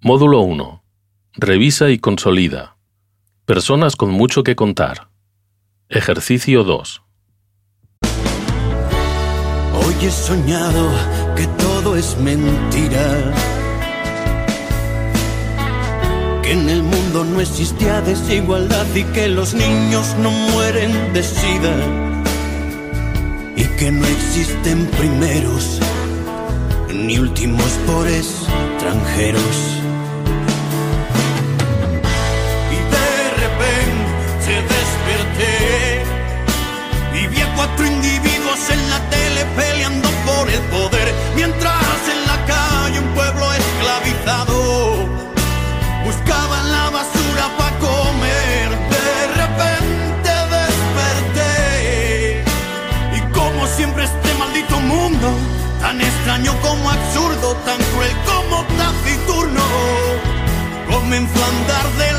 Módulo 1. Revisa y consolida. Personas con mucho que contar. Ejercicio 2. Hoy he soñado que todo es mentira, que en el mundo no existía desigualdad y que los niños no mueren de sida y que no existen primeros ni últimos por extranjeros. Y de repente desperté y vi a 4 individuos en la tele peleando por el poder, mientras en la calle un pueblo esclavizado buscaban la basura para comer. De repente desperté y como siempre este maldito mundo, tan extraño como absurdo, tan cruel como taciturno, comenzó a andar de